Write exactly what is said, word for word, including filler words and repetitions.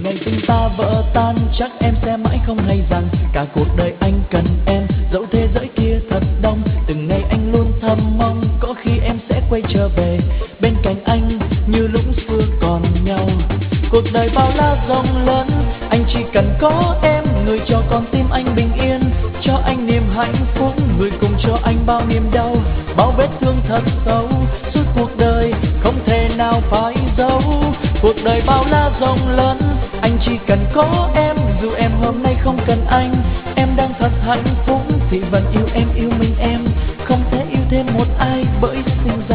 ngày tình ta vỡ tan chắc em sẽ mãi không hay rằng cả cuộc đời anh cần em, dẫu thế giới kia thật đông. Từng ngày anh luôn thầm mong có khi em sẽ quay trở về bên cạnh anh như lúc xưa còn nhau. Cuộc đời bao la rộng lớn, anh chỉ cần có em, người cho con tim anh bình yên, cho anh niềm hạnh phúc, người cùng cho anh bao niềm đau, bao vết thương thật sâu suốt cuộc đời không thể nào phải giấu. Cuộc đời bao la rộng lớn, anh chỉ cần có em, dù em hôm nay không cần anh, em đang thật hạnh phúc thì vẫn yêu em, yêu mình em, không thể yêu thêm một ai bởi sinh ra